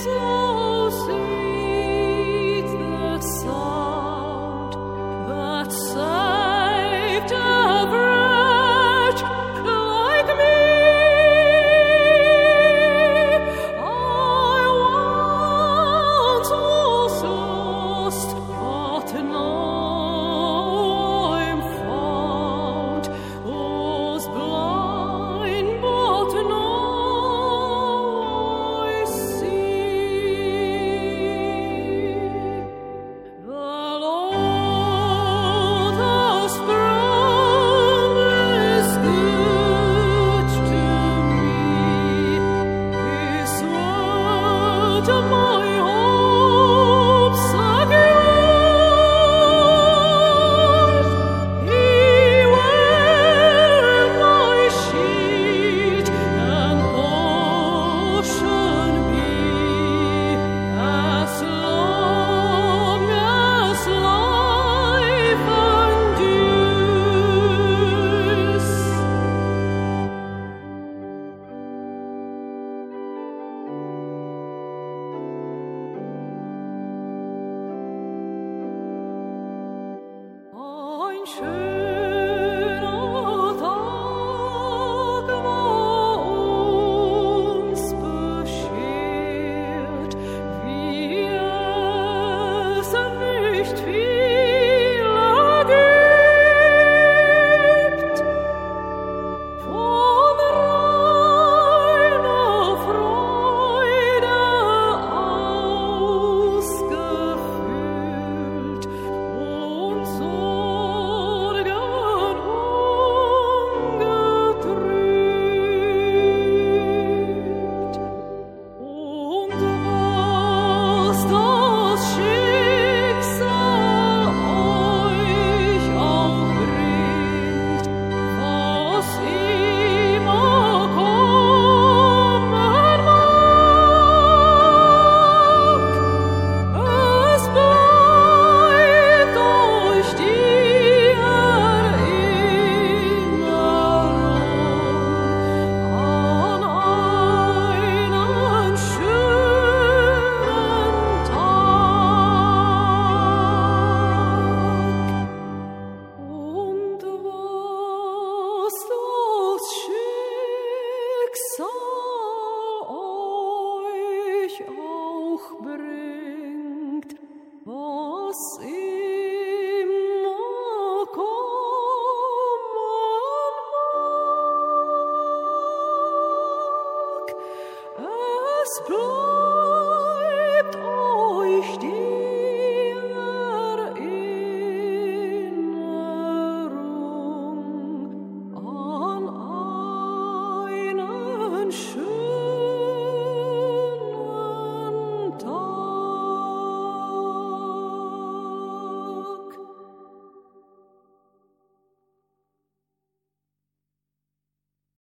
So sweet the sound that saved a wretch like me. I once was lost, but now I'm found. Was blind, but now I see. The Lord has promised good to me. His word of my hopes secures. He will my shield and portion be, as long as life endures. Ein schöner Tag war uns beschert, wie es nicht viele gibt. Von reiner Freude ausgefüllt und Sorgen ungetrübt. Und was das Schicksal euch auch bringt, was immer kommen mag, es bleibt euch die Erinnerung an einen schönen Tag. Und was das Schicksal euch auch bringt, was immer kommen mag, es bleibt